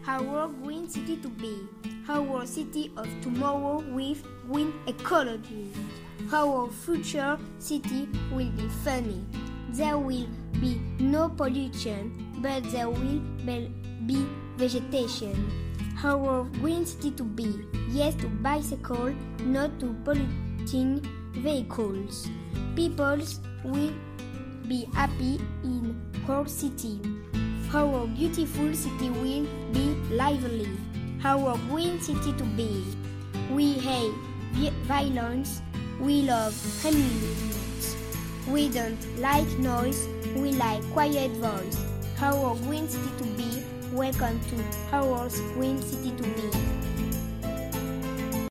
our green city to be, our city of tomorrow with green ecology. Our future city will be funny. There will be no pollution, but there will be vegetation. Our green city to be, yes to bicycle, not to polluting vehicles. People will be happy in our city. Our beautiful city will be lively. Our green city to be. We hate violence. We love amusements. We don't like noise. We like quiet voice. Our green city to be. Welcome to our green city to be.